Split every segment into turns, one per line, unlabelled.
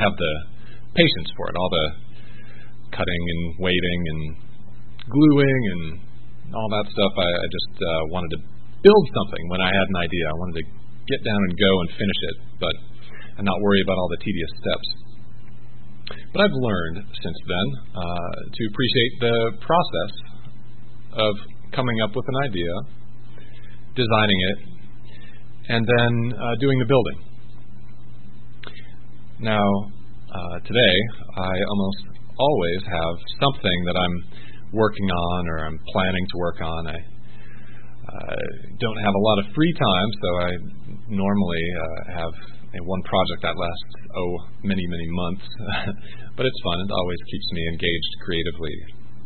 have the patience for it, all the cutting and waiting and gluing and all that stuff. I just wanted to build something when I had an idea. I wanted to get down and go and finish it, and not worry about all the tedious steps. But I've learned since then to appreciate the process of coming up with an idea, designing it, and then doing the building. Now, today, I almost always have something that I'm working on or I'm planning to work on. I don't have a lot of free time, so I normally have one project that lasts, many, many months. But it's fun. It always keeps me engaged creatively.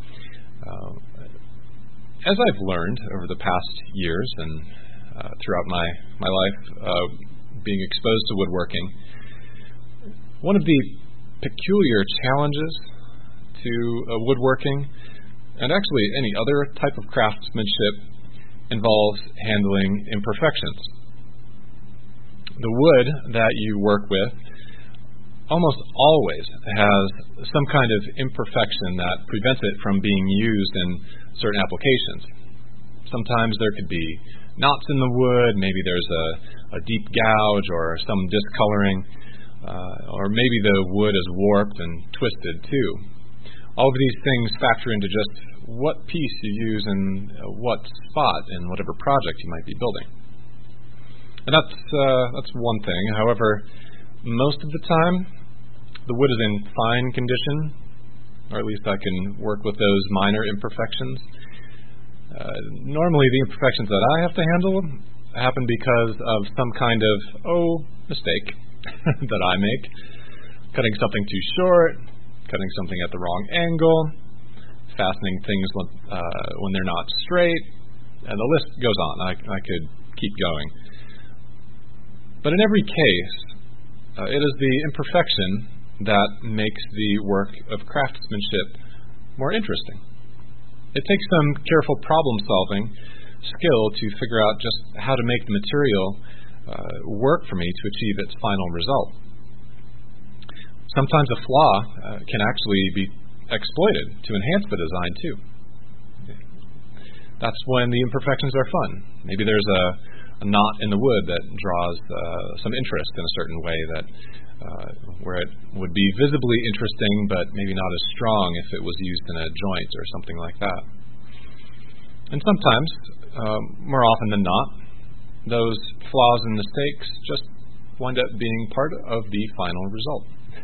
As I've learned over the past years and throughout my life being exposed to woodworking, one of the peculiar challenges to woodworking, and actually any other type of craftsmanship, involves handling imperfections. The wood that you work with almost always has some kind of imperfection that prevents it from being used in certain applications. Sometimes there could be knots in the wood, maybe there's a deep gouge or some discoloring, or maybe the wood is warped and twisted too. All of these things factor into just what piece you use in what spot in whatever project you might be building. And that's one thing. However, most of the time, the wood is in fine condition, or at least I can work with those minor imperfections. Normally, the imperfections that I have to handle happen because of some kind of mistake that I make. Cutting something too short, cutting something at the wrong angle, fastening things when they're not straight, and the list goes on. I could keep going. But in every case, it is the imperfection that makes the work of craftsmanship more interesting. It takes some careful problem-solving skill to figure out just how to make the material work for me to achieve its final result. Sometimes a flaw can actually be exploited to enhance the design too. That's when the imperfections are fun. Maybe there's a knot in the wood that draws some interest in a certain way, that where it would be visibly interesting but maybe not as strong if it was used in a joint or something like that. And sometimes, more often than not, those flaws and mistakes just wind up being part of the final result.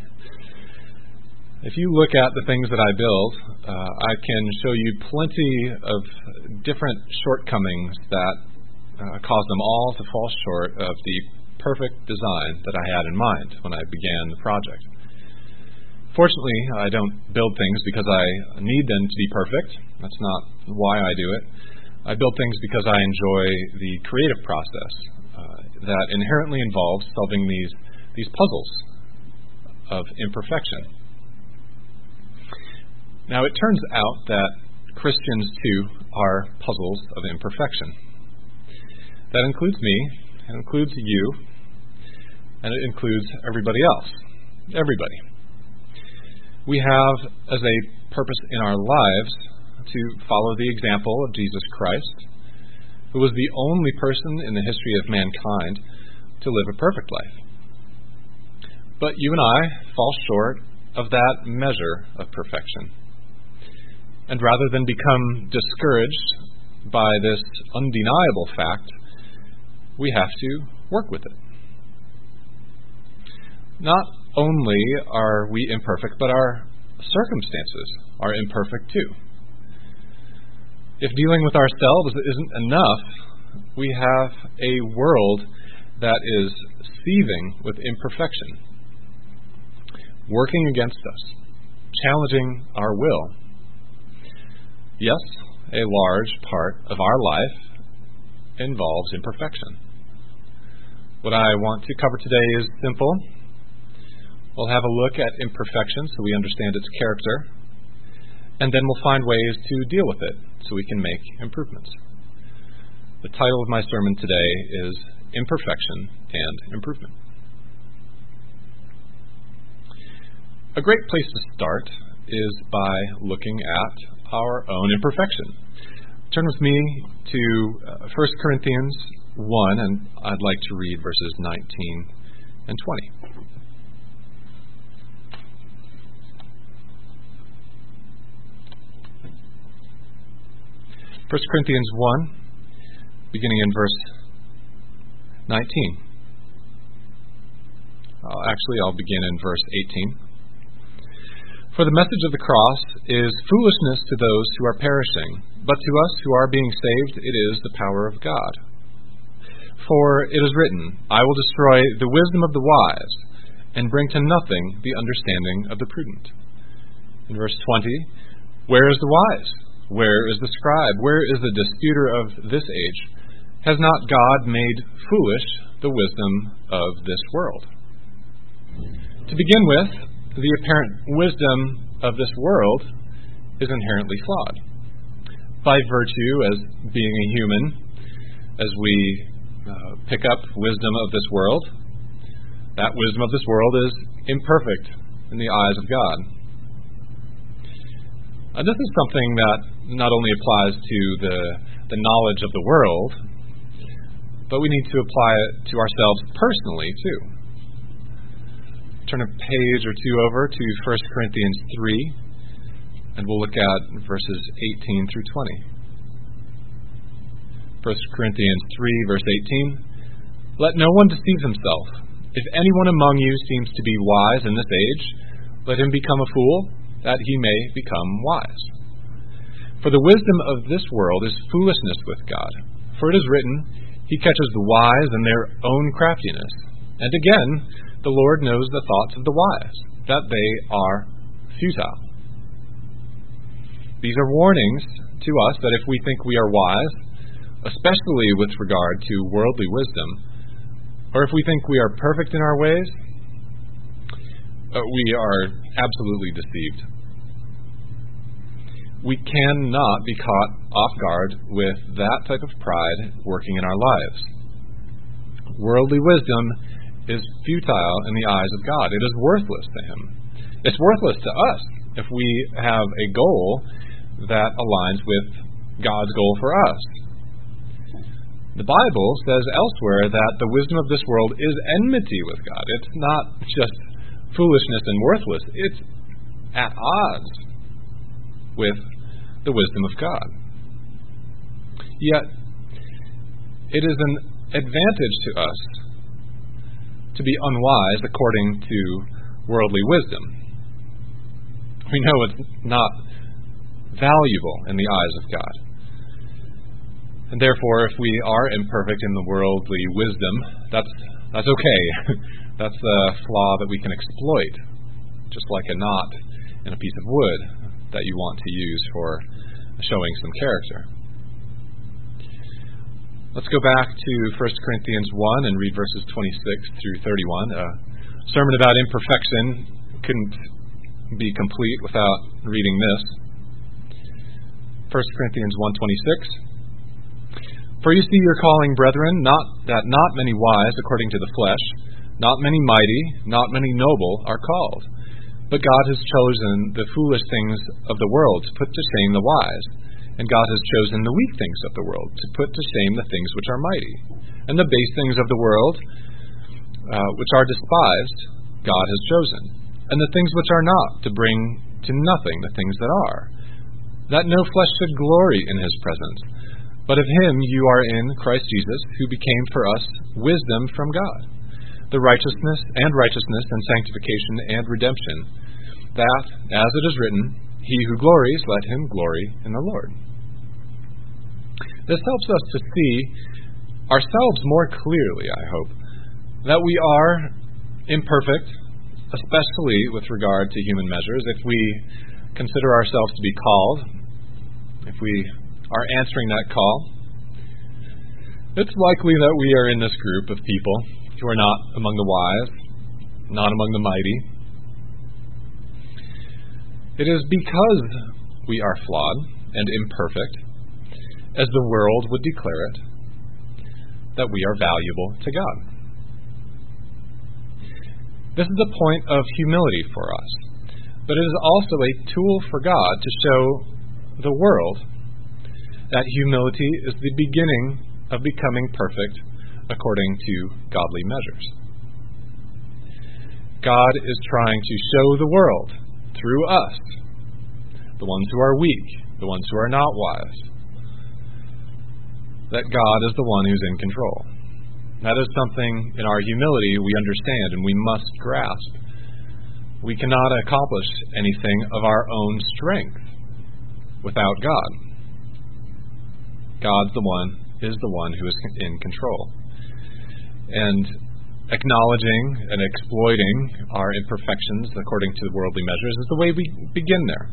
If you look at the things that I build, I can show you plenty of different shortcomings that cause them all to fall short of the perfect design that I had in mind when I began the project. Fortunately, I don't build things because I need them to be perfect. That's not why I do it. I build things because I enjoy the creative process that inherently involves solving these puzzles of imperfection. Now, it turns out that Christians, too, are puzzles of imperfection. That includes me, it includes you, and it includes everybody else. Everybody. We have as a purpose in our lives to follow the example of Jesus Christ, who was the only person in the history of mankind to live a perfect life. But you and I fall short of that measure of perfection. And rather than become discouraged by this undeniable fact, we have to work with it. Not only are we imperfect, but our circumstances are imperfect too. If dealing with ourselves isn't enough, we have a world that is seething with imperfection, working against us, challenging our will. Yes, a large part of our life involves imperfection. What I want to cover today is simple. We'll have a look at imperfection so we understand its character, and then we'll find ways to deal with it so we can make improvements. The title of my sermon today is Imperfection and Improvement. A great place to start is by looking at our own imperfection. Turn with me to 1 Corinthians 1, and I'd like to read verses 19 and 20. 1 Corinthians 1, beginning in verse 19. I'll begin in verse 18. For the message of the cross is foolishness to those who are perishing, but to us who are being saved it is the power of God. For it is written, I will destroy the wisdom of the wise, and bring to nothing the understanding of the prudent. In verse 20, where is the wise? Where is the scribe? Where is the disputer of this age? Has not God made foolish the wisdom of this world? To begin with, the apparent wisdom of this world is inherently flawed. By virtue as being a human, as we pick up wisdom of this world, that wisdom of this world is imperfect in the eyes of God. This is something that not only applies to the knowledge of the world, but we need to apply it to ourselves personally too. Turn a page or two over to 1 Corinthians 3, and we'll look at verses 18 through 20. 1 Corinthians 3, verse 18. Let no one deceive himself. If anyone among you seems to be wise in this age, let him become a fool, that he may become wise. For the wisdom of this world is foolishness with God. For it is written, He catches the wise in their own craftiness. And again, the Lord knows the thoughts of the wise, that they are futile. These are warnings to us that if we think we are wise, especially with regard to worldly wisdom, or if we think we are perfect in our ways, we are absolutely deceived. We cannot be caught off guard with that type of pride working in our lives. Worldly wisdom is futile in the eyes of God. It is worthless to Him. It's worthless to us if we have a goal that aligns with God's goal for us. The Bible says elsewhere that the wisdom of this world is enmity with God. It's not just foolishness and worthless. It's at odds with the wisdom of God. Yet, it is an advantage to us to be unwise according to worldly wisdom. We know it's not valuable in the eyes of God. And therefore, if we are imperfect in the worldly wisdom, that's okay. That's a flaw that we can exploit, just like a knot in a piece of wood that you want to use for showing some character. Let's go back to 1 Corinthians 1 and read verses 26 through 31. A sermon about imperfection couldn't be complete without reading this. 1 Corinthians 1:26. For you see your calling, brethren, not many wise according to the flesh, not many mighty, not many noble are called. But God has chosen the foolish things of the world to put to shame the wise, and God has chosen the weak things of the world to put to shame the things which are mighty. And the base things of the world, which are despised, God has chosen, and the things which are not, to bring to nothing the things that are, that no flesh should glory in His presence. But of Him you are in Christ Jesus, who became for us wisdom from God, the righteousness and sanctification and redemption, that, as it is written, he who glories, let him glory in the Lord. This helps us to see ourselves more clearly, I hope, that we are imperfect, especially with regard to human measures. If we consider ourselves to be called, if we are answering that call, it's likely that we are in this group of people who are not among the wise, not among the mighty. It is because we are flawed and imperfect, as the world would declare it, that we are valuable to God. This is a point of humility for us. but it is also a tool for God to show the world that humility is the beginning of becoming perfect according to godly measures. God is trying to show the world through us, the ones who are weak, the ones who are not wise, that God is the one who's in control. That is something in our humility we understand and we must grasp. We cannot accomplish anything of our own strength without God. God is the one who is in control. And acknowledging and exploiting our imperfections according to the worldly measures is the way we begin there.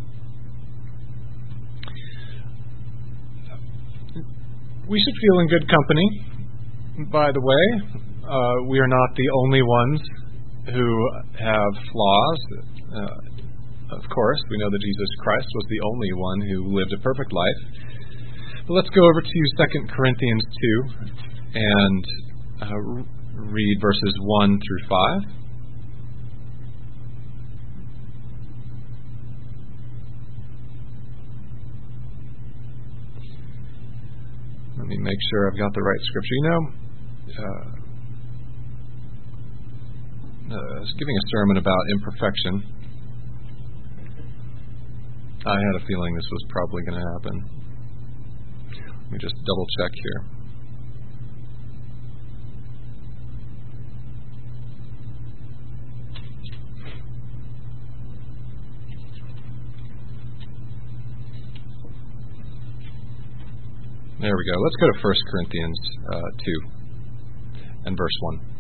We should feel in good company, by the way. We are not the only ones who have flaws. Of course, we know that Jesus Christ was the only one who lived a perfect life. But let's go over to 2 Corinthians 2 and read verses 1 through 5. Let me make sure I've got the right scripture. I was giving a sermon about imperfection. I had a feeling this was probably going to happen. Let me just double check here. There we go. Let's go to 1 Corinthians 2 and verse 1.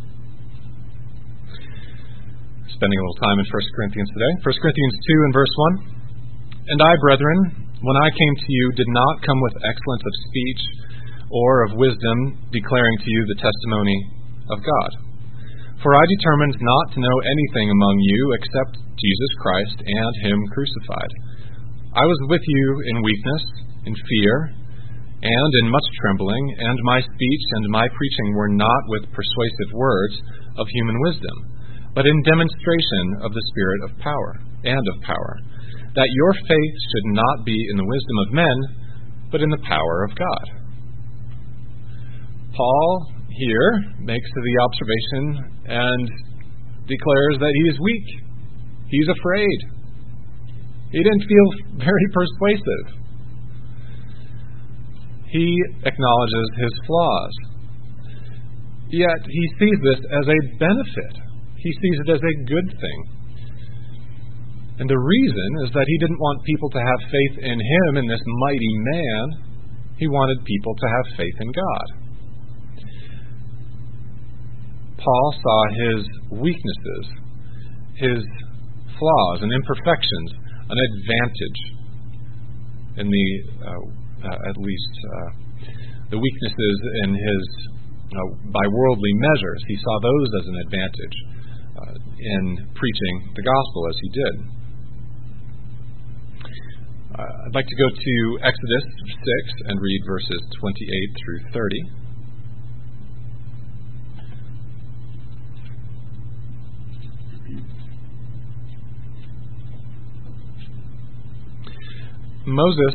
Spending a little time in 1 Corinthians today. 1 Corinthians 2 and verse 1. And I, brethren, when I came to you, did not come with excellence of speech or of wisdom, declaring to you the testimony of God. For I determined not to know anything among you except Jesus Christ and Him crucified. I was with you in weakness, in fear, and in much trembling, and my speech and my preaching were not with persuasive words of human wisdom, but in demonstration of the Spirit of power, that your faith should not be in the wisdom of men, but in the power of God. Paul here makes the observation and declares that he is weak. He's afraid. He didn't feel very persuasive. He acknowledges his flaws. Yet he sees this as a benefit. He sees it as a good thing. And the reason is that he didn't want people to have faith in him, in this mighty man. He wanted people to have faith in God. Paul saw his weaknesses, his flaws and imperfections, an advantage in at least the weaknesses in his, by worldly measures. He saw those as an advantage in preaching the gospel as he did. I'd like to go to Exodus 6 and read verses 28 through 30. Moses,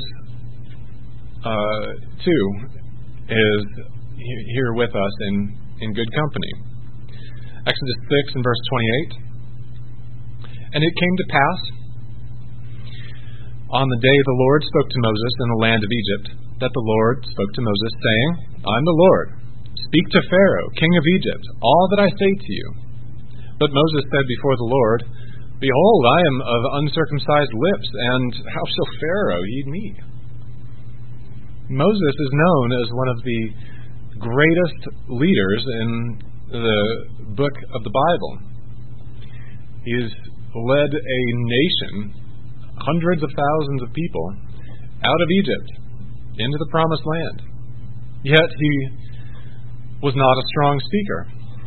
too, is here with us in good company. Exodus 6 and verse 28. And it came to pass, on the day the Lord spoke to Moses in the land of Egypt, that the Lord spoke to Moses, saying, I'm the Lord. Speak to Pharaoh, king of Egypt, all that I say to you. But Moses said before the Lord, Behold, I am of uncircumcised lips, and how shall Pharaoh heed me? Moses is known as one of the greatest leaders in the book of the Bible. He's led a nation, hundreds of thousands of people, out of Egypt into the promised land. Yet he was not a strong speaker.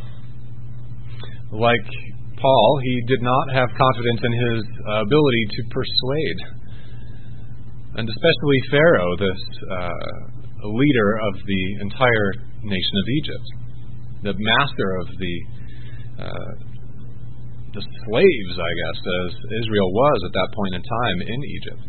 Like Paul, he did not have confidence in his ability to persuade. And especially Pharaoh, this leader of the entire nation of Egypt, the master of the slaves, I guess, as Israel was at that point in time in Egypt.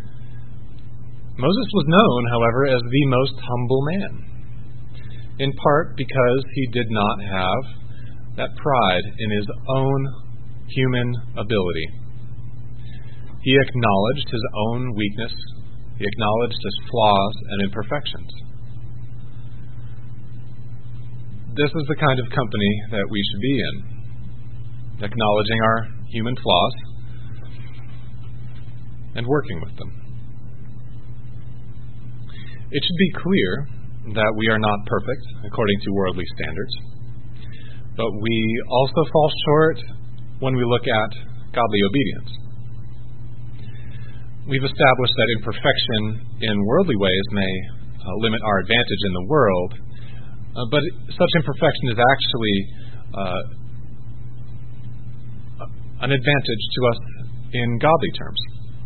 Moses was known, however, as the most humble man, in part because he did not have that pride in his own human ability. He acknowledged his own weakness. He acknowledged his flaws and imperfections. This is the kind of company that we should be in, acknowledging our human flaws and working with them. It should be clear that we are not perfect according to worldly standards, but we also fall short when we look at godly obedience. We've established that imperfection in worldly ways may limit our advantage in the world, but such imperfection is actually an advantage to us in godly terms.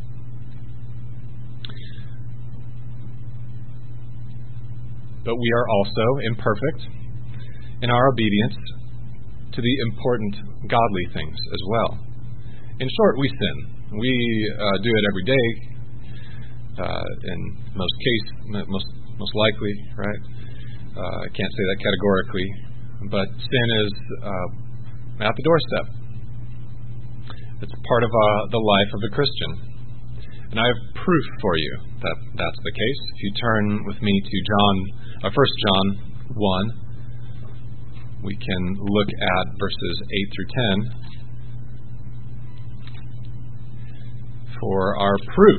But we are also imperfect in our obedience to the important godly things as well. In short, we sin. We do it every day, in most likely, right? I can't say that categorically, but sin is at the doorstep. It's part of the life of a Christian. And I have proof for you that that's the case. If you turn with me to 1 John 1, we can look at verses 8 through 10 for our proof.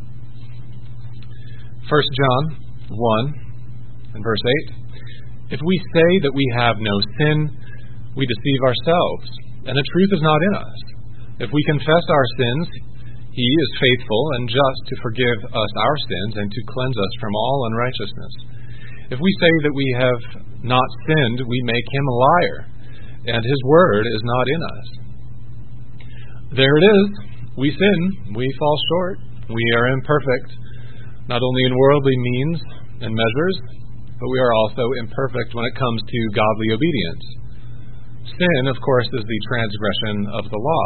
1 John 1 and verse 8. If we say that we have no sin, we deceive ourselves, and the truth is not in us. If we confess our sins, He is faithful and just to forgive us our sins and to cleanse us from all unrighteousness. If we say that we have not sinned, we make Him a liar, and His word is not in us. There it is. We sin. We fall short. We are imperfect, not only in worldly means and measures, but we are also imperfect when it comes to godly obedience. Sin, of course, is the transgression of the law.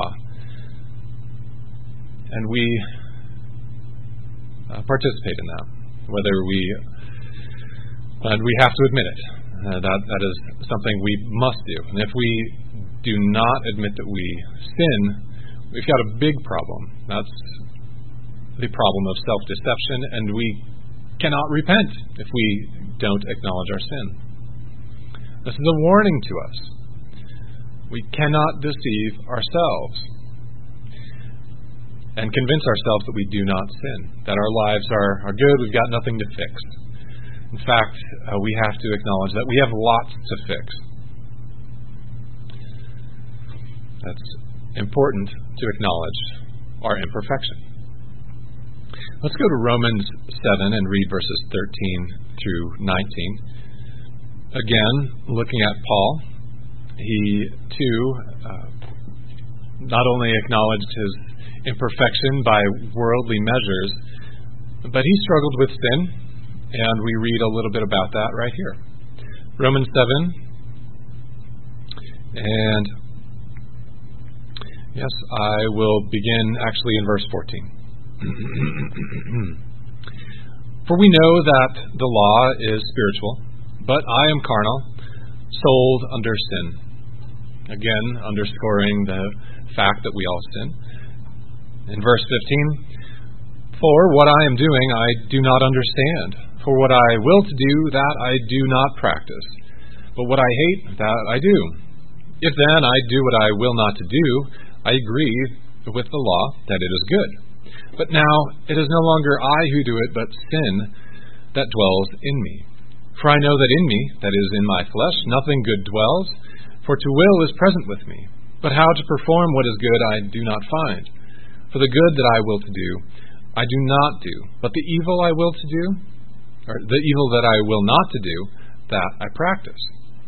And we participate in that, and we have to admit it. That is something we must do. And if we do not admit that we sin, we've got a big problem. That's the problem of self-deception, and we cannot repent if we don't acknowledge our sin. This is a warning to us. We cannot deceive ourselves and convince ourselves that we do not sin, that our lives are good, we've got nothing to fix. In fact, we have to acknowledge that we have lots to fix. That's important to acknowledge our imperfection. Let's go to Romans 7 and read verses 13 through 19. Again, looking at Paul, he too not only acknowledged his imperfection by worldly measures, but he struggled with sin, and we read a little bit about that right here. Romans 7, and yes, I will begin actually in verse 14. For we know that the law is spiritual, but I am carnal, sold under sin. Again, underscoring the fact that we all sin. In verse 15, for what I am doing I do not understand. For what I will to do, that I do not practice. But what I hate, that I do. If then I do what I will not to do, I agree with the law that it is good. But now it is no longer I who do it, but sin that dwells in me. For I know that in me, that is in my flesh, nothing good dwells, for to will is present with me. But how to perform what is good I do not find. For the good that I will to do, I do not do, but the evil I will to do, or the evil that I will not to do, that I practice.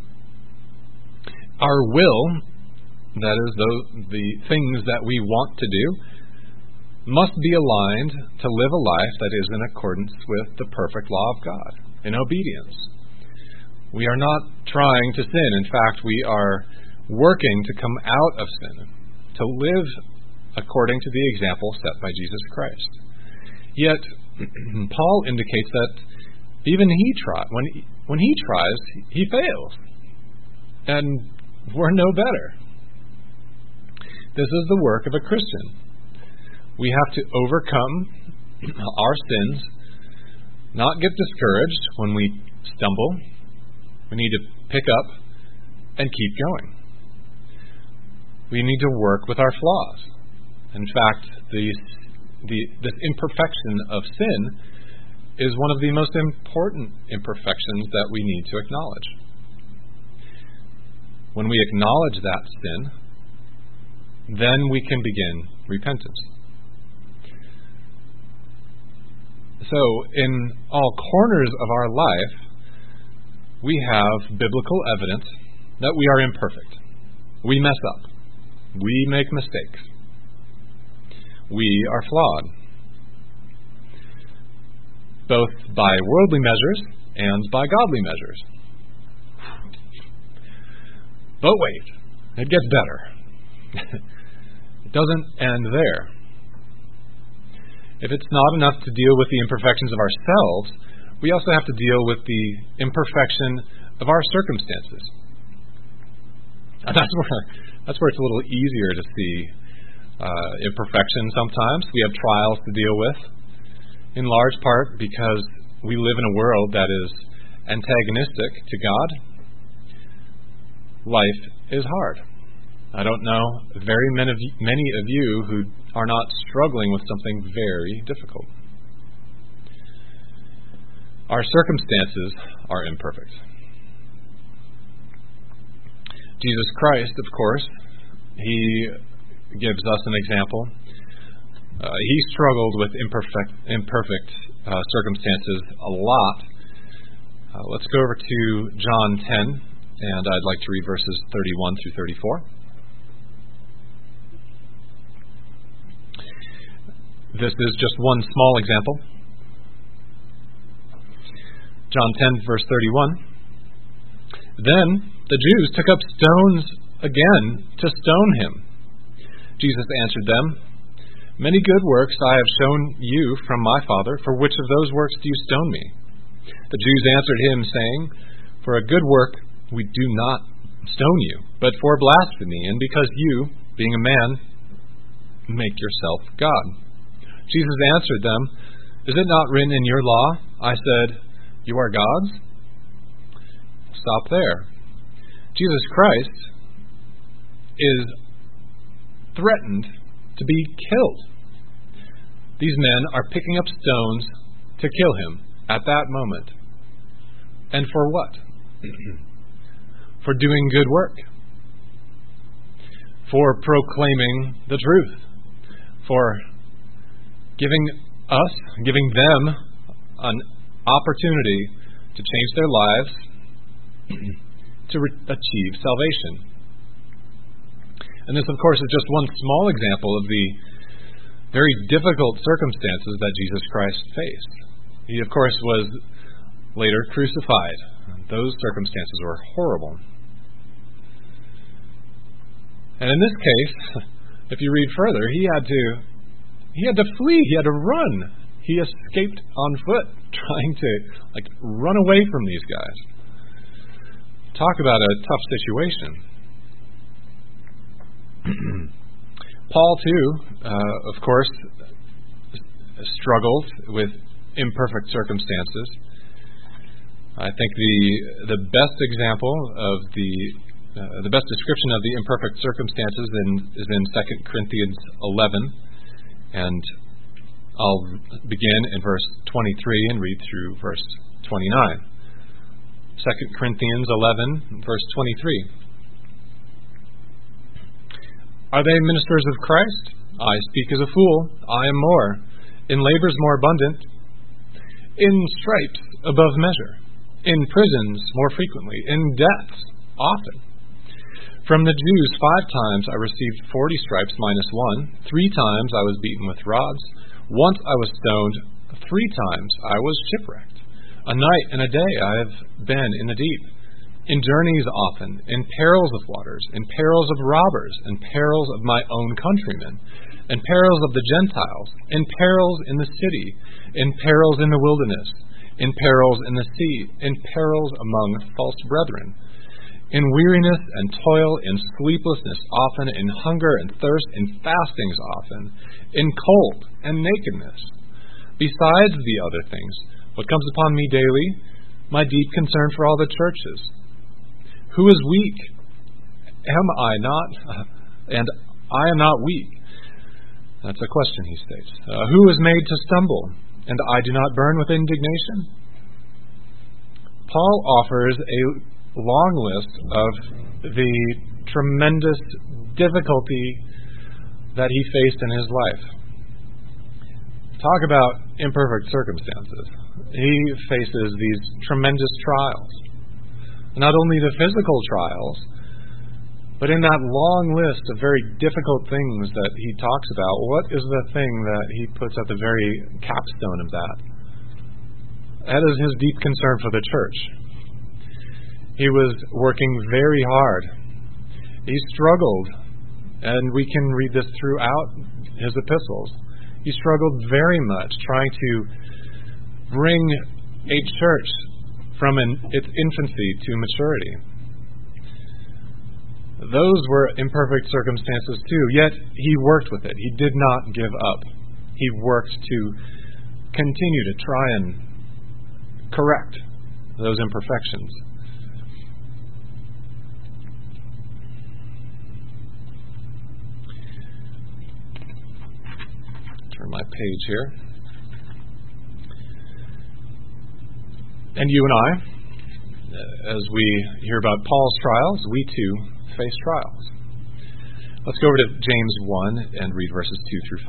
Our will, that is, the things that we want to do, must be aligned to live a life that is in accordance with the perfect law of God, in obedience. We are not trying to sin. In fact, we are working to come out of sin, to live according to the example set by Jesus Christ. Yet, Paul indicates that even when he tries, he fails. And we're no better. This is the work of a Christian. We have to overcome our sins, not get discouraged when we stumble. We need to pick up and keep going. We need to work with our flaws. In fact, this imperfection of sin is one of the most important imperfections that we need to acknowledge. When we acknowledge that sin, then we can begin repentance. So, in all corners of our life, we have biblical evidence that we are imperfect. We mess up. We make mistakes. We are flawed, both by worldly measures and by godly measures. But wait, it gets better. It doesn't end there. If it's not enough to deal with the imperfections of ourselves, we also have to deal with the imperfection of our circumstances. And that's where it's a little easier to see imperfection sometimes. We have trials to deal with, in large part because we live in a world that is antagonistic to God. Life is hard. I don't know very many of you who are not struggling with something very difficult. Our circumstances are imperfect. Jesus Christ, of course, He gives us an example. He struggled with imperfect circumstances a lot. Let's go over to John 10, and I'd like to read verses 31 through 34. This is just one small example. John 10, verse 31. Then the Jews took up stones again to stone him. Jesus answered them, "Many good works I have shown you from my Father. For which of those works do you stone me?" The Jews answered him, saying, "For a good work we do not stone you, but for blasphemy, and because you, being a man, make yourself God." Jesus answered them, "Is it not written in your law, I said, you are gods?" Stop there. Jesus Christ is threatened to be killed. These men are picking up stones to kill him at that moment. And for what? For doing good work. For proclaiming the truth. For giving them an opportunity to change their lives to achieve salvation. And this, of course, is just one small example of the very difficult circumstances that Jesus Christ faced. He, of course, was later crucified. Those circumstances were horrible. And in this case, if you read further, he had to flee. He had to run. He escaped on foot, trying to run away from these guys. Talk about a tough situation. Paul, too, of course, struggled with imperfect circumstances. I think the best example of the best description of the imperfect circumstances is in 2 Corinthians 11, and I'll begin in verse 23 and read through verse 29. 2 Corinthians 11, verse 23. Are they ministers of Christ? I speak as a fool. I am more. In labors more abundant. In stripes above measure. In prisons more frequently. In deaths often. From the Jews 5 times I received 40 stripes minus 1. 3 times I was beaten with rods. Once I was stoned. 3 times I was shipwrecked. A night and a day I have been in the deep. in journeys often, in perils of waters, in perils of robbers, in perils of my own countrymen, in perils of the Gentiles, in perils in the city, in perils in the wilderness, in perils in the sea, in perils among false brethren, in weariness and toil, in sleeplessness often, in hunger and thirst, in fastings often, in cold and nakedness. Besides the other things, what comes upon me daily, my deep concern for all the churches. Who is weak? Am I not? And I am not weak. That's a question, he states. Who is made to stumble? And I do not burn with indignation? Paul offers a long list of the tremendous difficulty that he faced in his life. Talk about imperfect circumstances. He faces these tremendous trials. Not only the physical trials, but in that long list of very difficult things that he talks about, what is the thing that he puts at the very capstone of that? That is his deep concern for the church. He was working very hard. He struggled, and we can read this throughout his epistles. He struggled very much trying to bring a church from its infancy to maturity. Those were imperfect circumstances too, yet he worked with it. He did not give up. He worked to continue to try and correct those imperfections. Turn my page here. And you and I, as we hear about Paul's trials, we too face trials. Let's go over to James 1 and read verses 2 through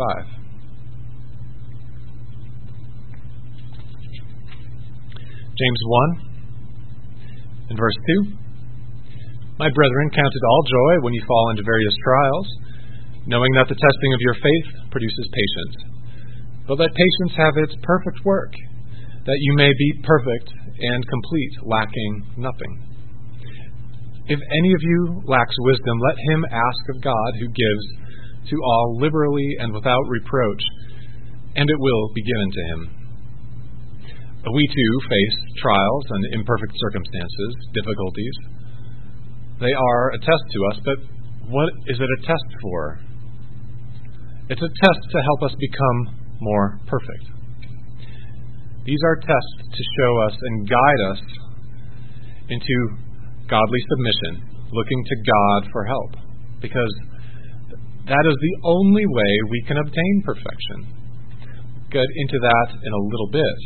5. James 1 and verse 2. My brethren, count it all joy when you fall into various trials, knowing that the testing of your faith produces patience. But let patience have its perfect work, that you may be perfect and complete, lacking nothing. If any of you lacks wisdom, let him ask of God, who gives to all liberally and without reproach, and it will be given to him. We too face trials and imperfect circumstances, difficulties. They are a test to us, but what is it a test for? It's a test to help us become more perfect. These are tests to show us and guide us into godly submission, looking to God for help, because that is the only way we can obtain perfection. We'll get into that in a little bit.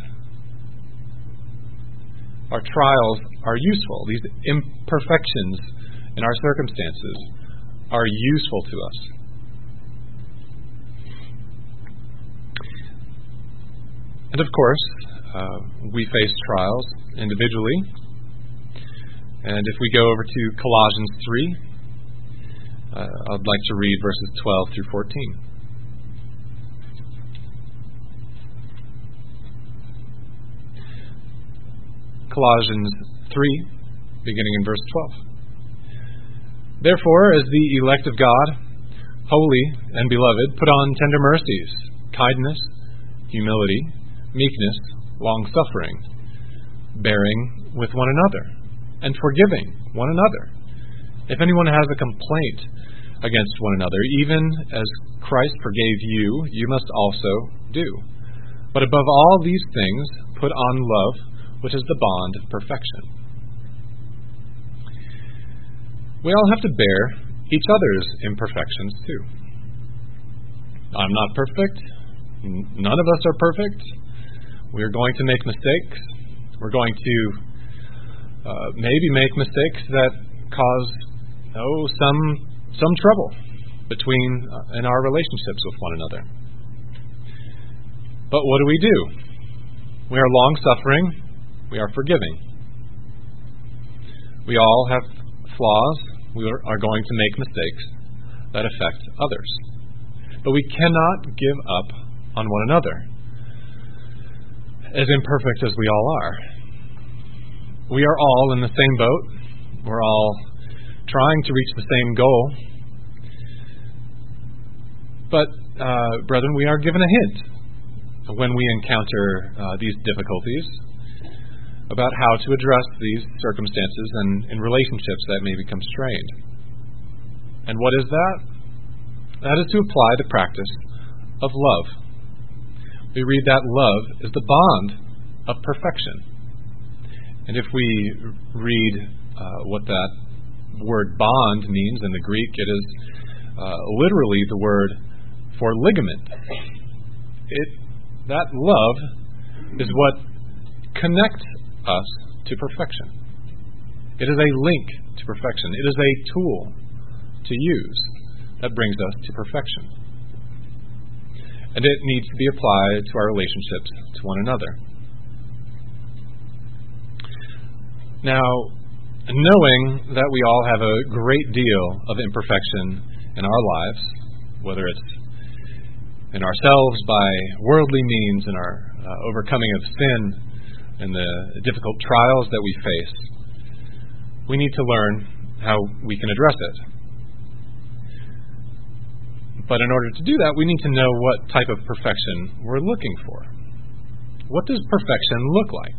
Our trials are useful. These imperfections in our circumstances are useful to us. And of course, we face trials individually. And if we go over to Colossians 3, I'd like to read verses 12 through 14. Colossians 3, beginning in verse 12. Therefore, as the elect of God, holy and beloved, put on tender mercies, kindness, humility, meekness, long-suffering, bearing with one another, and forgiving one another. If anyone has a complaint against one another, even as Christ forgave you, you must also do. But above all these things, put on love, which is the bond of perfection. We all have to bear each other's imperfections too. I'm not perfect. None of us are perfect. We're going to make mistakes. We're going to maybe make mistakes that cause some trouble between in our relationships with one another. But what do? We are long-suffering. We are forgiving. We all have flaws. We are going to make mistakes that affect others. But we cannot give up on one another, as imperfect as we all are. We are all in the same boat. We're all trying to reach the same goal. But, brethren, we are given a hint when we encounter these difficulties about how to address these circumstances and in relationships that may become strained. And what is that? That is to apply the practice of love. We read that love is the bond of perfection. And if we read what that word bond means in the Greek, it is literally the word for ligament. That love is what connects us to perfection. It is a link to perfection. It is a tool to use that brings us to perfection. And it needs to be applied to our relationships to one another. Now, knowing that we all have a great deal of imperfection in our lives, whether it's in ourselves by worldly means, in our overcoming of sin, and the difficult trials that we face, we need to learn how we can address it. But in order to do that, we need to know what type of perfection we're looking for. What does perfection look like?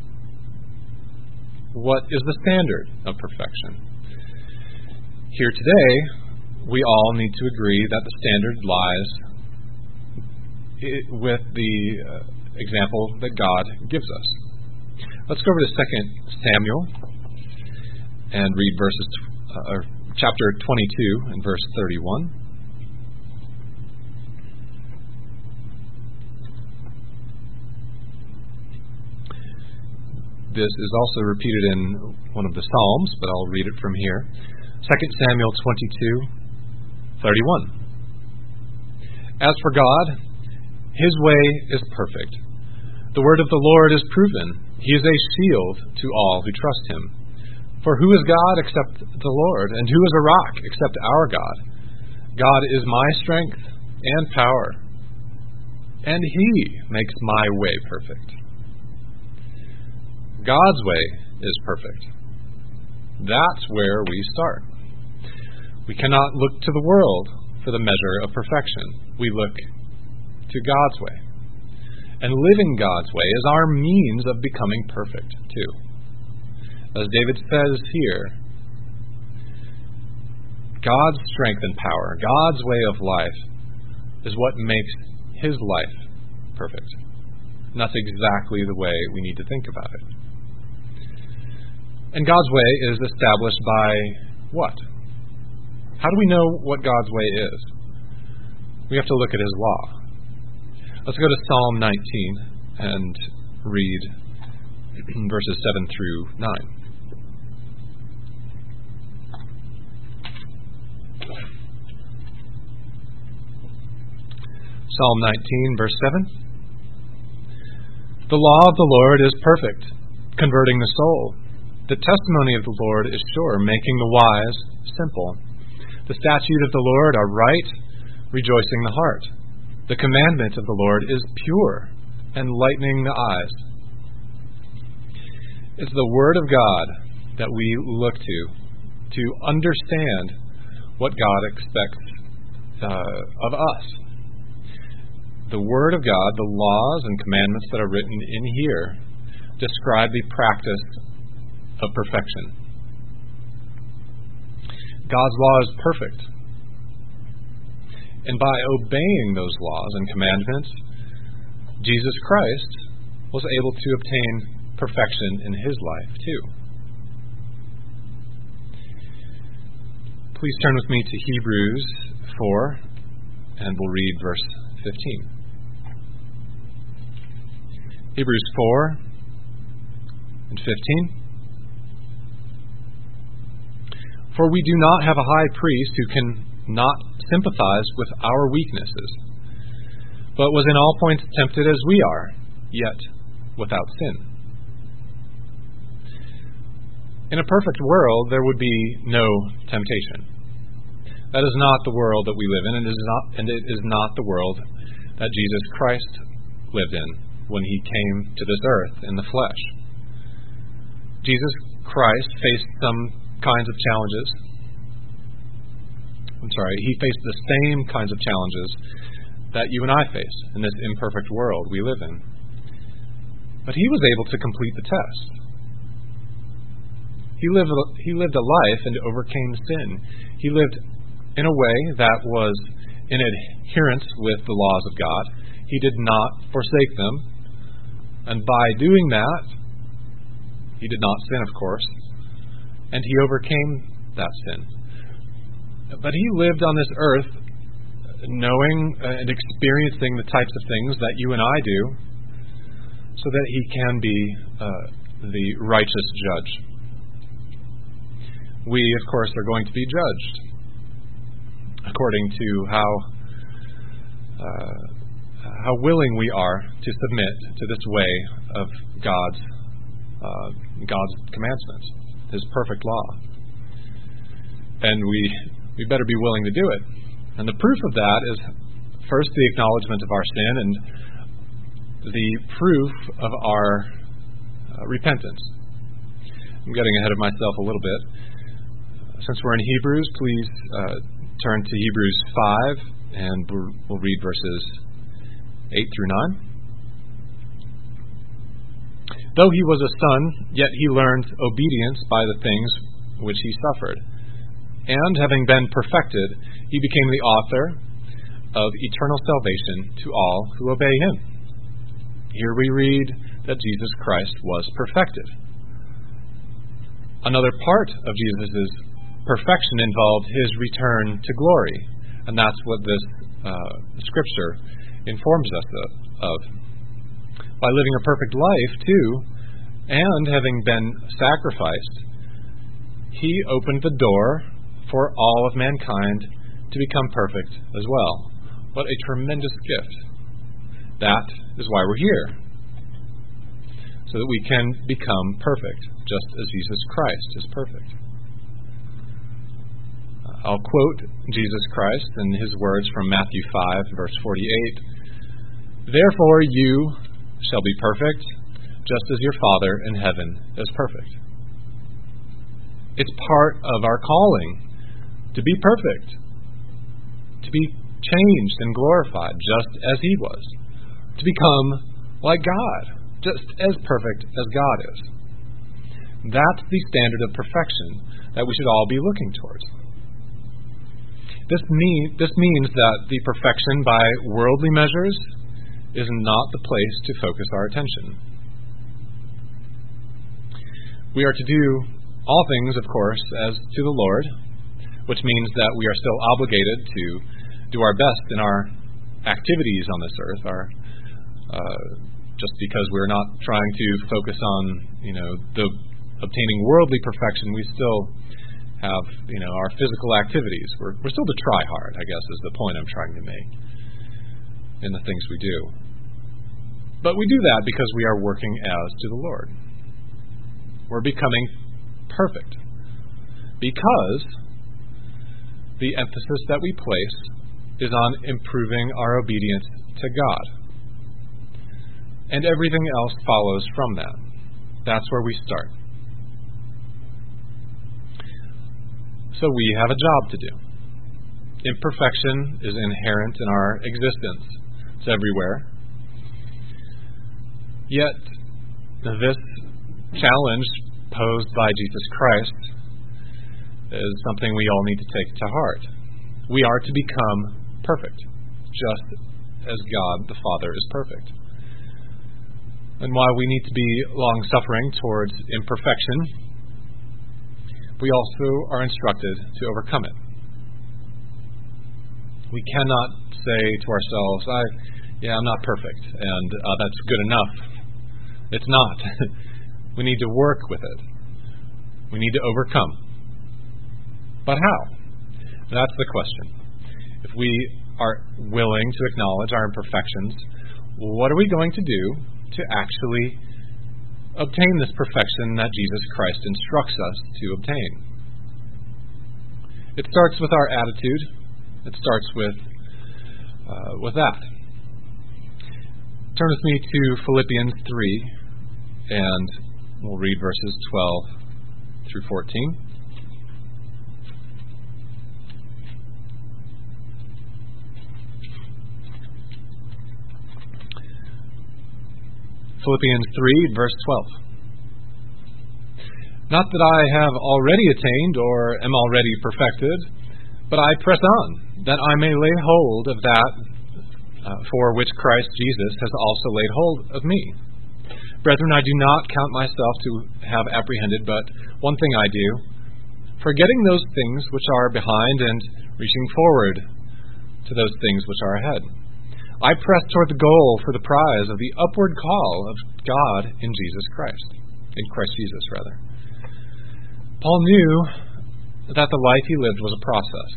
What is the standard of perfection? Here today, we all need to agree that the standard lies with the example that God gives us. Let's go over to 2 Samuel and read chapter 22 and verse 31. This is also repeated in one of the Psalms, but I'll read it from here. 2 Samuel 22:31. As for God, His way is perfect. The word of the Lord is proven. He is a shield to all who trust Him. For who is God except the Lord? And who is a rock except our God? God is my strength and power, and He makes my way perfect. God's way is perfect. That's where we start. We cannot look to the world for the measure of perfection. We look to God's way. And living God's way is our means of becoming perfect, too. As David says here, God's strength and power, God's way of life, is what makes His life perfect. And that's exactly the way we need to think about it. And God's way is established by what? How do we know what God's way is? We have to look at His law. Let's go to Psalm 19 and read verses 7 through 9. Psalm 19, verse 7. The law of the Lord is perfect, converting the soul. The testimony of the Lord is sure, making the wise simple. The statutes of the Lord are right, rejoicing the heart. The commandment of the Lord is pure, enlightening the eyes. It's the Word of God that we look to understand what God expects of us. The Word of God, the laws and commandments that are written in here, describe the practice of perfection. God's law is perfect. And by obeying those laws and commandments, Jesus Christ was able to obtain perfection in His life too. Please turn with me to Hebrews 4, and we'll read verse 15. Hebrews 4 and 15. For we do not have a high priest who can not sympathize with our weaknesses, but was in all points tempted as we are, yet without sin. In a perfect world, there would be no temptation. That is not the world that we live in, and it is not the world that Jesus Christ lived in when He came to this earth in the flesh. Jesus Christ faced some kinds of challenges. He faced the same kinds of challenges that you and I face in this imperfect world we live in. But he was able to complete the test. He lived a life and overcame sin. He lived in a way that was in adherence with the laws of God. He did not forsake them. And by doing that, he did not sin, of course. And he overcame that sin. But he lived on this earth knowing and experiencing the types of things that you and I do, so that he can be the righteous judge. We, of course, are going to be judged according to how willing we are to submit to this way of God's commandments, His perfect law. And we better be willing to do it. And the proof of that is first the acknowledgement of our sin and the proof of our repentance. I'm getting ahead of myself a little bit. Since we're in Hebrews, please turn to Hebrews 5, and we'll read verses 8 through 9. Though he was a son, yet he learned obedience by the things which he suffered. And having been perfected, he became the author of eternal salvation to all who obey him. Here we read that Jesus Christ was perfected. Another part of Jesus' perfection involved his return to glory, and that's what this scripture informs us of. By living a perfect life, too, and having been sacrificed, he opened the door for all of mankind to become perfect as well. What a tremendous gift. That is why we're here, so that we can become perfect, just as Jesus Christ is perfect. I'll quote Jesus Christ in his words from Matthew 5, verse 48. Therefore you shall be perfect, just as your Father in heaven is perfect. It's part of our calling to be perfect, to be changed and glorified just as he was, to become like God, just as perfect as God is. That's the standard of perfection that we should all be looking towards. This means that the perfection by worldly measures is not the place to focus our attention. We are to do all things, of course, as to the Lord, which means that we are still obligated to do our best in our activities on this earth. Just because we're not trying to focus on, the obtaining worldly perfection, we still have, our physical activities. We're still to try hard, I guess, is the point I'm trying to make in the things we do. But we do that because we are working as to the Lord. We're becoming perfect because the emphasis that we place is on improving our obedience to God. And everything else follows from that. That's where we start. So we have a job to do. Imperfection is inherent in our existence. It's everywhere. Yet, this challenge posed by Jesus Christ is something we all need to take to heart. We are to become perfect, just as God the Father is perfect. And while we need to be long-suffering towards imperfection, we also are instructed to overcome it. We cannot say to ourselves, I'm not perfect, and that's good enough. It's not. We need to work with it. We need to overcome. But how? That's the question. If we are willing to acknowledge our imperfections, what are we going to do to actually obtain this perfection that Jesus Christ instructs us to obtain? It starts with our attitude. It starts with that. Turn with me to Philippians 3, and we'll read verses 12 through 14. Philippians 3, verse 12. Not that I have already attained or am already perfected, but I press on, that I may lay hold of that for which Christ Jesus has also laid hold of me. Brethren, I do not count myself to have apprehended, but one thing I do, forgetting those things which are behind and reaching forward to those things which are ahead. I press toward the goal for the prize of the upward call of God in Jesus Christ. In Christ Jesus, rather. Paul knew that the life he lived was a process.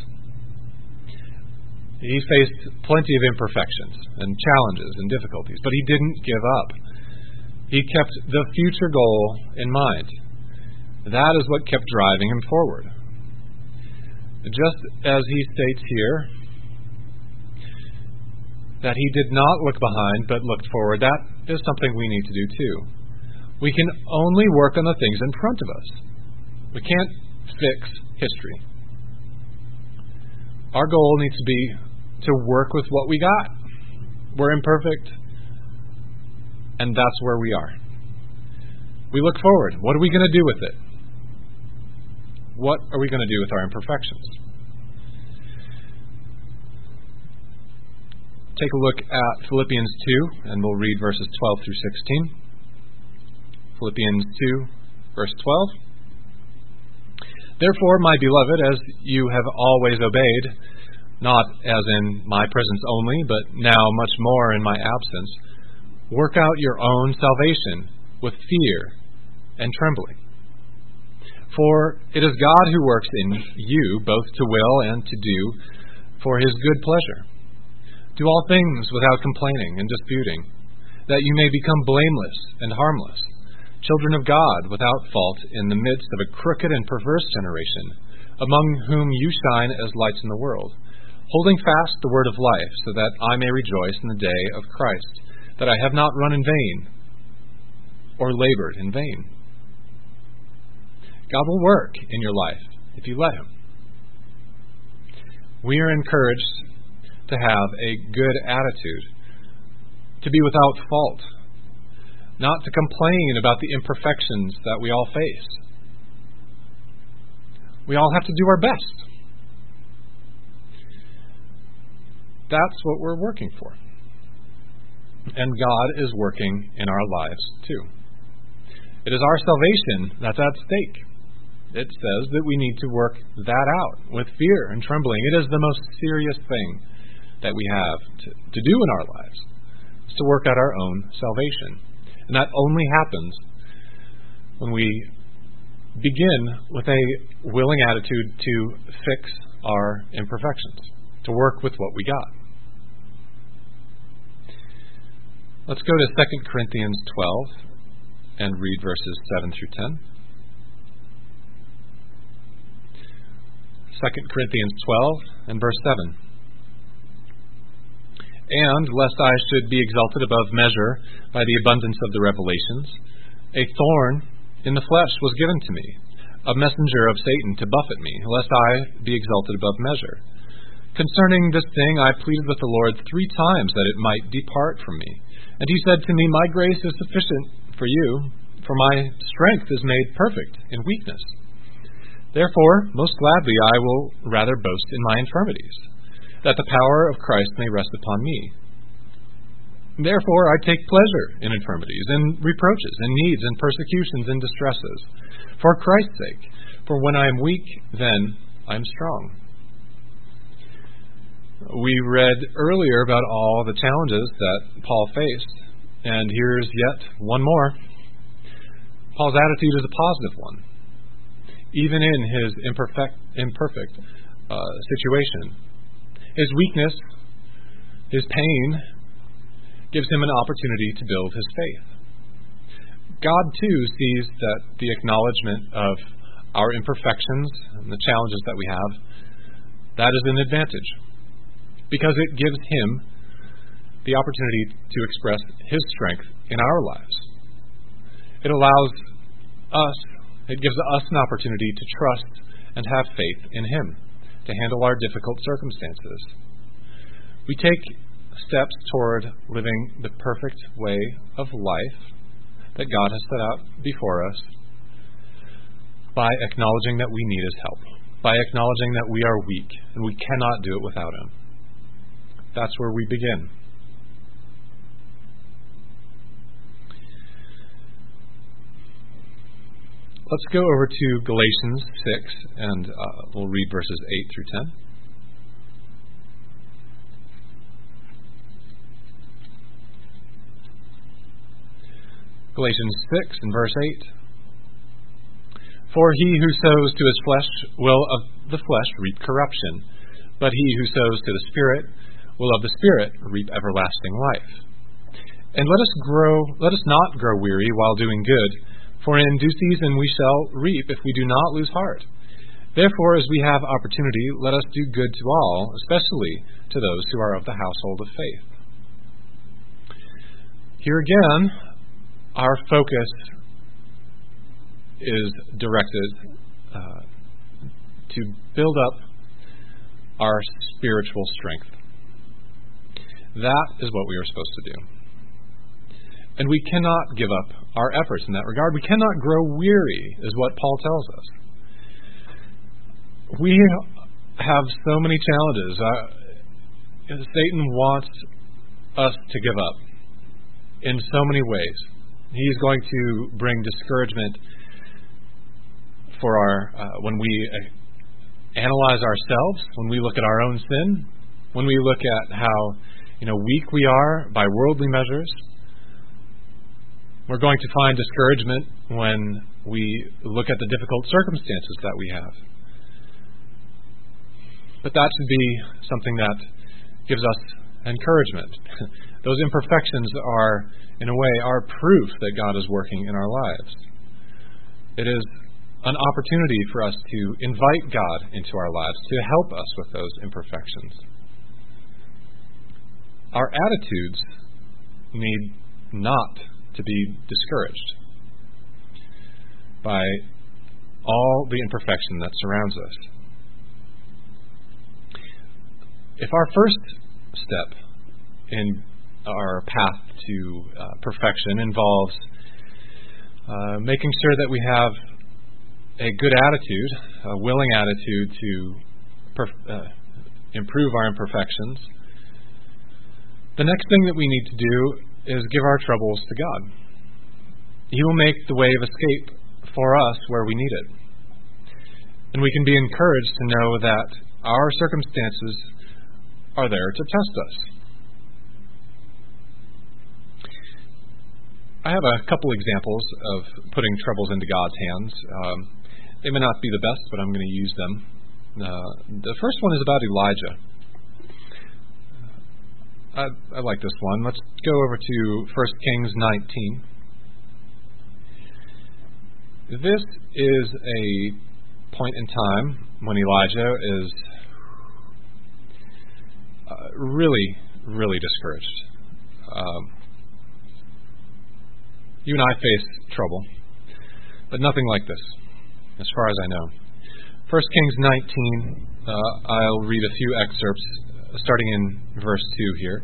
He faced plenty of imperfections and challenges and difficulties, but he didn't give up. He kept the future goal in mind. That is what kept driving him forward. Just as he states here, that he did not look behind but looked forward, that is something we need to do too. We can only work on the things in front of us. We can't fix history. Our goal needs to be to work with what we got. We're imperfect, and that's where we are. We look forward. What are we going to do with it? What are we going to do with our imperfections? Take a look at Philippians 2, and we'll read verses 12 through 16. Philippians 2, verse 12. Therefore, my beloved, as you have always obeyed, not as in my presence only, but now much more in my absence, work out your own salvation with fear and trembling. For it is God who works in you both to will and to do for his good pleasure. Do all things without complaining and disputing, that you may become blameless and harmless, children of God without fault in the midst of a crooked and perverse generation, among whom you shine as lights in the world, holding fast the word of life, so that I may rejoice in the day of Christ, that I have not run in vain or labored in vain. God will work in your life if you let him. We are encouraged to have a good attitude, to be without fault, not to complain about the imperfections that we all face. We all have to do our best. That's what we're working for. And God is working in our lives too. It is our salvation that's at stake. It says that we need to work that out with fear and trembling. It is the most serious thing that we have to do in our lives, is to work out our own salvation. And that only happens when we begin with a willing attitude to fix our imperfections, to work with what we got. Let's go to 2 Corinthians 12 and read verses 7 through 10. 2 Corinthians 12 and verse 7. And, lest I should be exalted above measure by the abundance of the revelations, a thorn in the flesh was given to me, a messenger of Satan to buffet me, lest I be exalted above measure. Concerning this thing I pleaded with the Lord 3 times that it might depart from me. And he said to me, My grace is sufficient for you, for my strength is made perfect in weakness. Therefore, most gladly I will rather boast in my infirmities, that the power of Christ may rest upon me. Therefore I take pleasure in infirmities, and reproaches, and needs, and persecutions, and distresses, for Christ's sake. For when I am weak, then I am strong. We read earlier about all the challenges that Paul faced, and here's yet one more. Paul's attitude is a positive one. Even in his imperfect situation, his weakness, his pain, gives him an opportunity to build his faith. God, too, sees that the acknowledgement of our imperfections and the challenges that we have, that is an advantage, because it gives him the opportunity to express his strength in our lives. It allows us, it gives us an opportunity to trust and have faith in him, to handle our difficult circumstances. We take steps toward living the perfect way of life that God has set out before us by acknowledging that we need His help, by acknowledging that we are weak and we cannot do it without Him. That's where we begin. Let's go over to Galatians 6, and we'll read verses 8 through 10. Galatians 6 and verse 8. For he who sows to his flesh will of the flesh reap corruption, but he who sows to the Spirit will of the Spirit reap everlasting life. And let us not grow weary while doing good, for in due season we shall reap if we do not lose heart. Therefore, as we have opportunity, let us do good to all, especially to those who are of the household of faith. Here again, our focus is directed to build up our spiritual strength. That is what we are supposed to do. And we cannot give up our efforts in that regard. We cannot grow weary, is what Paul tells us. We have so many challenges. Satan wants us to give up in so many ways. He's going to bring discouragement for when we analyze ourselves, when we look at our own sin, when we look at how weak we are by worldly measures. We're going to find discouragement when we look at the difficult circumstances that we have. But that should be something that gives us encouragement. Those imperfections are, in a way, our proof that God is working in our lives. It is an opportunity for us to invite God into our lives to help us with those imperfections. Our attitudes need not to be discouraged by all the imperfection that surrounds us. If our first step in our path to perfection involves making sure that we have a good attitude, a willing attitude to improve our imperfections, the next thing that we need to do is give our troubles to God. He will make the way of escape for us where we need it. And we can be encouraged to know that our circumstances are there to test us. I have a couple examples of putting troubles into God's hands. They may not be the best, but I'm going to use them. The first one is about Elijah. I like this one. Let's go over to 1 Kings 19. This is a point in time when Elijah is really, really discouraged. You and I face trouble, but nothing like this, as far as I know. 1 Kings 19, I'll read a few excerpts, starting in verse 2 here.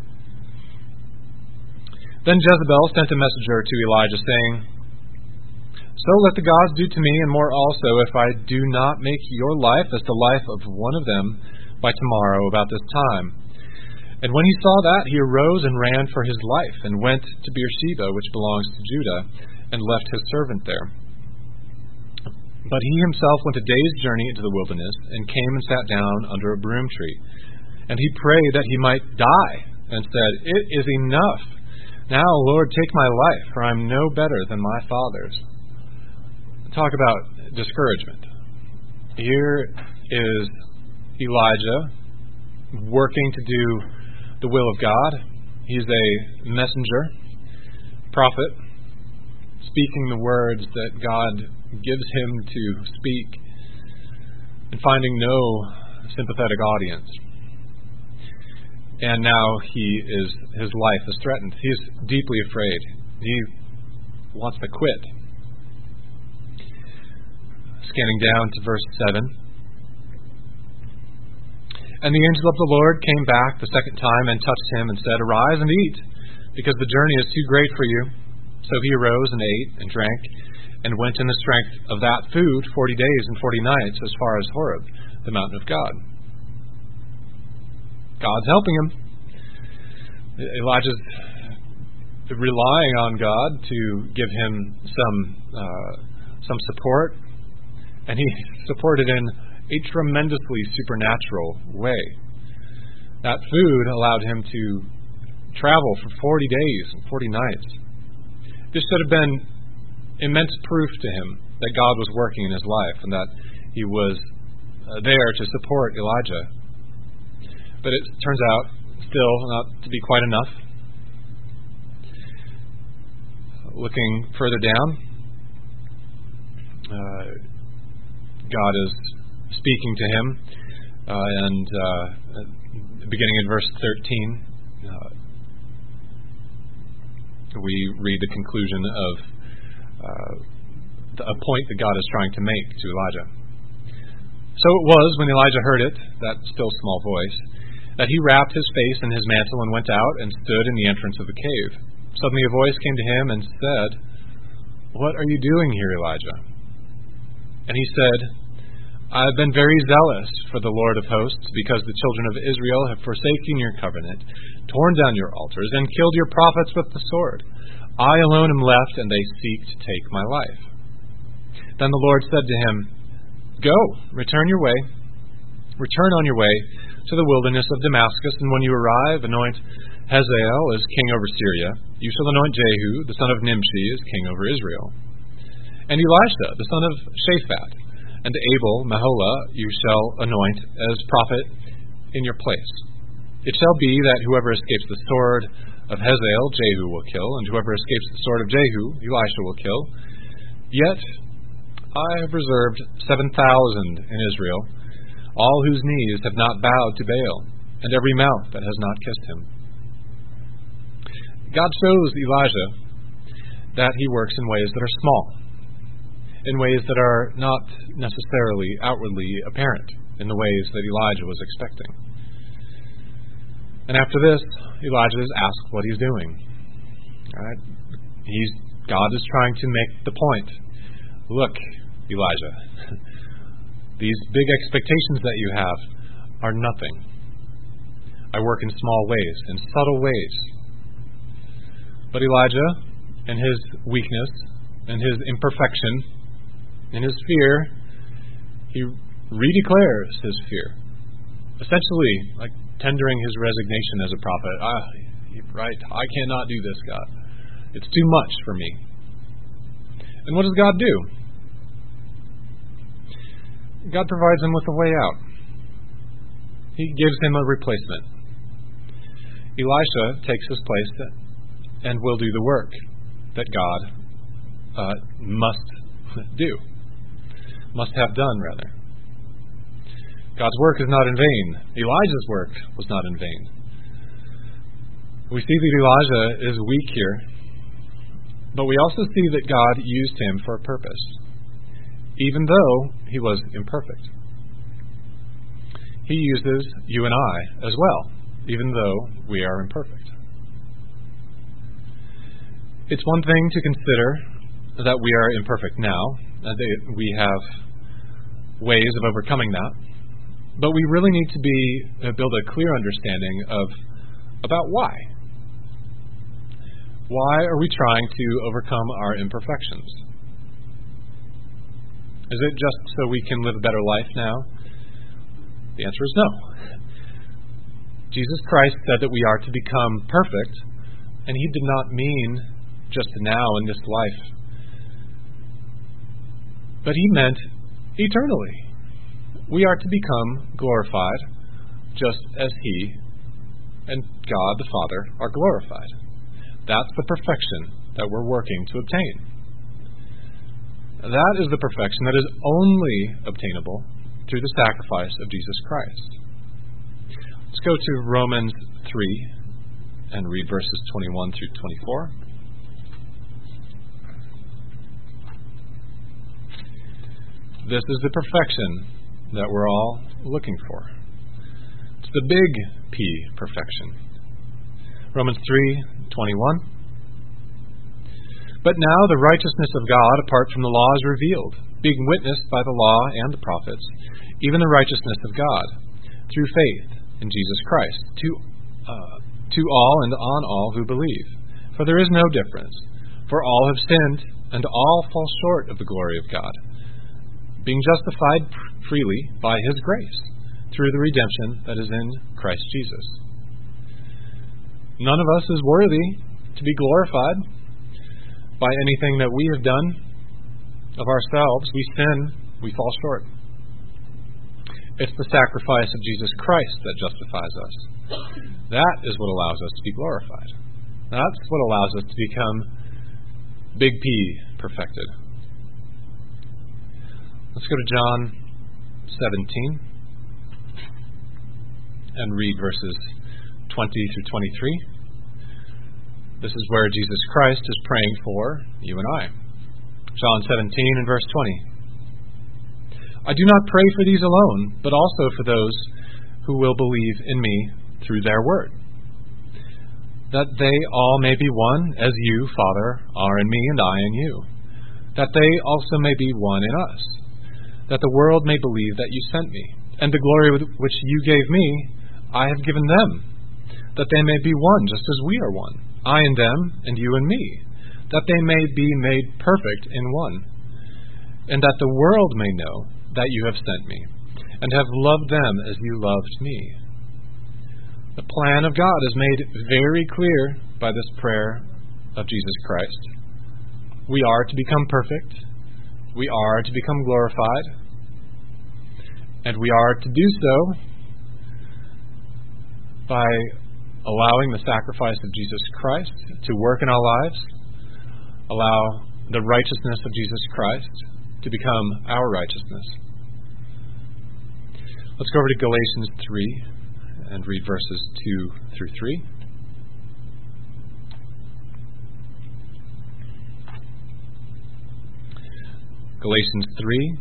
Then Jezebel sent a messenger to Elijah, saying, So let the gods do to me, and more also, if I do not make your life as the life of one of them by tomorrow about this time. And when he saw that, he arose and ran for his life, and went to Beersheba, which belongs to Judah, and left his servant there. But he himself went a day's journey into the wilderness, and came and sat down under a broom tree. And he prayed that he might die, and said, It is enough. Now, Lord, take my life, for I am no better than my fathers. Talk about discouragement. Here is Elijah working to do the will of God. He's a messenger, prophet, speaking the words that God gives him to speak, and finding no sympathetic audience. And now his life is threatened. He's deeply afraid. He wants to quit. Scanning down to verse 7. And the angel of the Lord came back the second time and touched him and said, Arise and eat, because the journey is too great for you. So he arose and ate and drank and went in the strength of that food 40 days and 40 nights as far as Horeb, the mountain of God. God's helping him. Elijah's relying on God to give him some support, and he supported in a tremendously supernatural way. That food allowed him to travel for 40 days and 40 nights. This should have been immense proof to him that God was working in his life and that he was there to support Elijah. But it turns out still not to be quite enough. Looking further down, God is speaking to him, and beginning in verse 13, we read the conclusion of a point that God is trying to make to Elijah. So it was, when Elijah heard it, that still small voice, that he wrapped his face in his mantle and went out and stood in the entrance of the cave. Suddenly a voice came to him and said, What are you doing here, Elijah? And he said, I have been very zealous for the Lord of hosts, because the children of Israel have forsaken your covenant, torn down your altars, and killed your prophets with the sword. I alone am left, and they seek to take my life. Then the Lord said to him, Go, return on your way to the wilderness of Damascus, and when you arrive, anoint Hazael as king over Syria. You shall anoint Jehu, the son of Nimshi, as king over Israel. And Elisha, the son of Shaphat, and Abel, Meholah, you shall anoint as prophet in your place. It shall be that whoever escapes the sword of Hazael, Jehu will kill, and whoever escapes the sword of Jehu, Elisha will kill. Yet I have reserved 7,000 in Israel, all whose knees have not bowed to Baal, and every mouth that has not kissed him. God shows Elijah that he works in ways that are small, in ways that are not necessarily outwardly apparent, in the ways that Elijah was expecting. And after this, Elijah is asked what he's doing. Right? God is trying to make the point. Look, Elijah, these big expectations that you have are nothing. I work in small ways, in subtle ways. But Elijah, in his weakness, in his imperfection, in his fear, he redeclares his fear. Essentially, like tendering his resignation as a prophet. Right, I cannot do this, God. It's too much for me. And what does God do? God provides him with a way out. He gives him a replacement. Elisha takes his place and will do the work that God must do. Must have done, rather. God's work is not in vain. Elijah's work was not in vain. We see that Elijah is weak here, but we also see that God used him for a purpose, even though he was imperfect. He uses you and I as well, even though we are imperfect. It's one thing to consider that we are imperfect now, and that we have ways of overcoming that, but we really need to build a clear understanding about why. Why are we trying to overcome our imperfections? Is it just so we can live a better life now? The answer is no. Jesus Christ said that we are to become perfect, and he did not mean just now in this life, but he meant eternally. We are to become glorified just as he and God the Father are glorified. That's the perfection that we're working to obtain. That is the perfection that is only obtainable through the sacrifice of Jesus Christ. Let's go to Romans 3 and read verses 21 through 24. This is the perfection that we're all looking for. the big P perfection. Romans 3:21. But now the righteousness of God apart from the law is revealed, being witnessed by the law and the prophets, even the righteousness of God, through faith in Jesus Christ, to all and on all who believe. For there is no difference, for all have sinned, and all fall short of the glory of God, being justified freely by His grace, through the redemption that is in Christ Jesus. None of us is worthy to be glorified by anything that we have done of ourselves. We sin, we fall short. It's the sacrifice of Jesus Christ that justifies us. That is what allows us to be glorified. That's what allows us to become big P perfected. Let's go to John 17 and read verses 20 through 23. This is where Jesus Christ is praying for you and I. John 17 and verse 20. I do not pray for these alone, but also for those who will believe in me through their word, that they all may be one, as you, Father, are in me and I in you, that they also may be one in us, that the world may believe that you sent me, and the glory which you gave me I have given them, that they may be one just as we are one, I in them, and you in me, that they may be made perfect in one, and that the world may know that you have sent me, and have loved them as you loved me. The plan of God is made very clear by this prayer of Jesus Christ. We are to become perfect, we are to become glorified, and we are to do so by allowing the sacrifice of Jesus Christ to work in our lives, allow the righteousness of Jesus Christ to become our righteousness. Let's go over to Galatians 3 and read verses 2 through 3. Galatians 3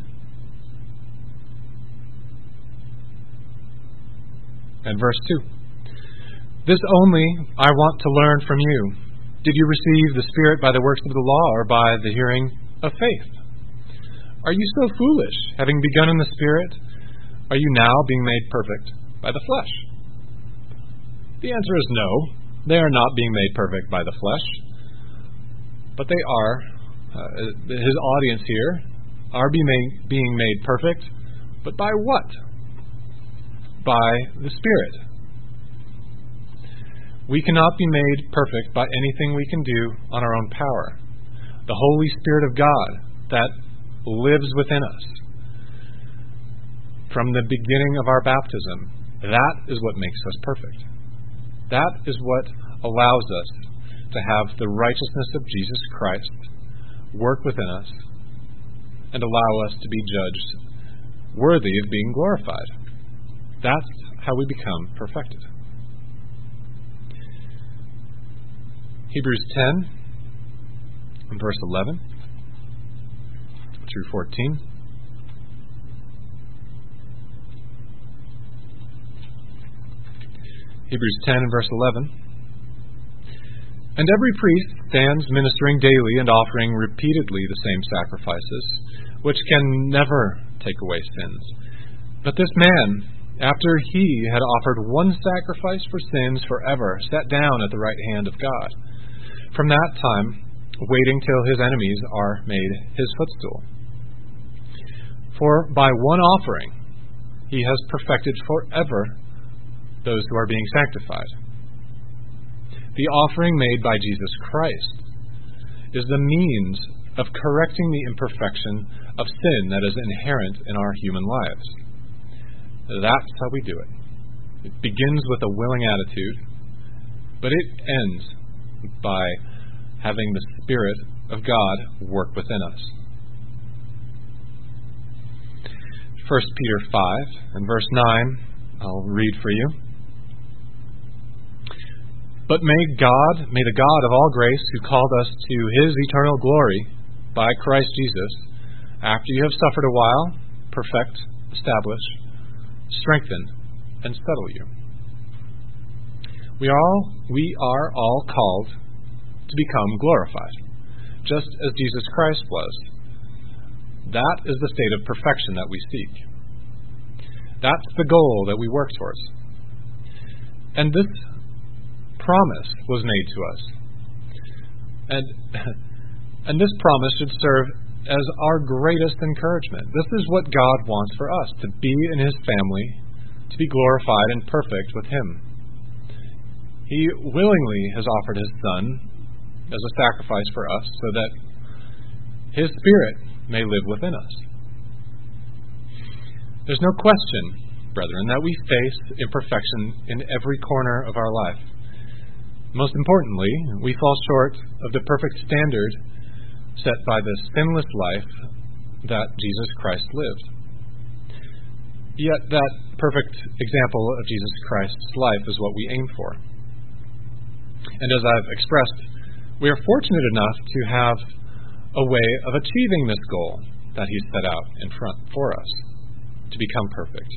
and verse 2. This only I want to learn from you. Did you receive the Spirit by the works of the law or by the hearing of faith? Are you so foolish? Having begun in the Spirit, are you now being made perfect by the flesh? The answer is no. They are not being made perfect by the flesh. But they are, his audience here, are being made perfect. But by what? By the Spirit. We cannot be made perfect by anything we can do on our own power. The Holy Spirit of God that lives within us from the beginning of our baptism, that is what makes us perfect. That is what allows us to have the righteousness of Jesus Christ work within us and allow us to be judged worthy of being glorified. That's how we become perfected. Hebrews 10, verse 11 through 14. Hebrews 10 and verse 11. And every priest stands ministering daily and offering repeatedly the same sacrifices, which can never take away sins. But this man, after he had offered one sacrifice for sins forever, sat down at the right hand of God. From that time, waiting till his enemies are made his footstool. For by one offering he has perfected forever those who are being sanctified. The offering made by Jesus Christ is the means of correcting the imperfection of sin that is inherent in our human lives. That's how we do it. It begins with a willing attitude, but it ends by having the Spirit of God work within us. 1 Peter 5 and verse 9, I'll read for you. But may the God of all grace, who called us to His eternal glory by Christ Jesus, after you have suffered a while, perfect, establish, strengthen, and settle you. We are all called to become glorified, just as Jesus Christ was. That is the state of perfection that we seek. That's the goal that we work towards. And this promise was made to us. And this promise should serve as our greatest encouragement. This is what God wants for us, to be in His family, to be glorified and perfect with Him. He willingly has offered His Son as a sacrifice for us so that His Spirit may live within us. There's no question, brethren, that we face imperfection in every corner of our life. Most importantly, we fall short of the perfect standard set by the sinless life that Jesus Christ lived. Yet that perfect example of Jesus Christ's life is what we aim for. And as I've expressed, we are fortunate enough to have a way of achieving this goal that He set out in front for us, to become perfect.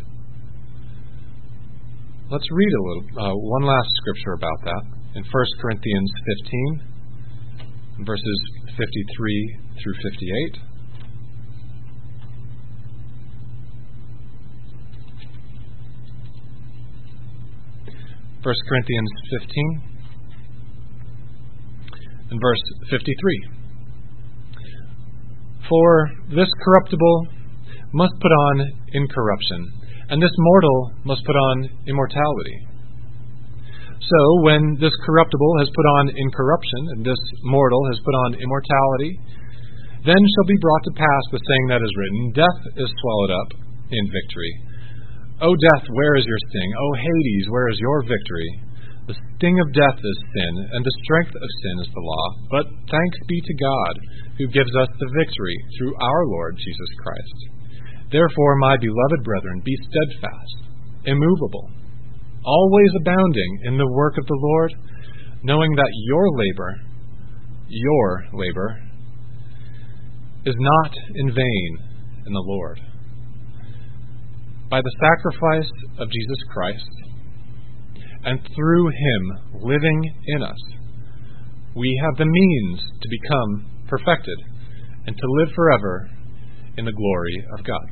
Let's read one last scripture about that in 1 Corinthians 15, verses 53 through 58. First Corinthians 15 and verse 53. For this corruptible must put on incorruption, and this mortal must put on immortality. So, when this corruptible has put on incorruption, and this mortal has put on immortality, then shall be brought to pass the saying that is written, Death is swallowed up in victory. O death, where is your sting? O Hades, where is your victory? The sting of death is sin, and the strength of sin is the law. But thanks be to God, who gives us the victory through our Lord Jesus Christ. Therefore, my beloved brethren, be steadfast, immovable, always abounding in the work of the Lord, knowing that your labor, is not in vain in the Lord. By the sacrifice of Jesus Christ, and through Him living in us, we have the means to become perfected and to live forever in the glory of God.